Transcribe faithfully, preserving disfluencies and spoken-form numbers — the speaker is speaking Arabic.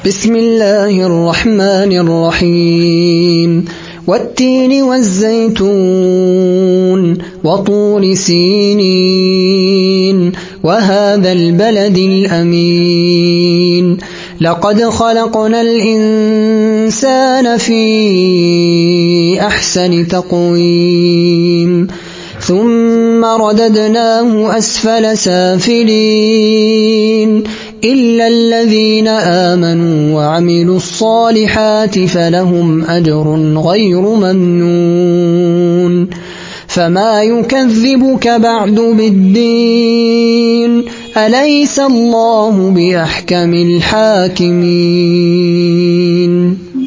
بسم الله الرحمن الرحيم والتين والزيتون وطور سينين وهذا البلد الأمين لقد خلقنا الإنسان في أحسن تقويم ثم رددناه أسفل سافلين إلا الذين آمنوا وعملوا الصالحات فلهم أجر غير ممنون فما يكذبك بعد بالدين أليس الله بأحكم الحاكمين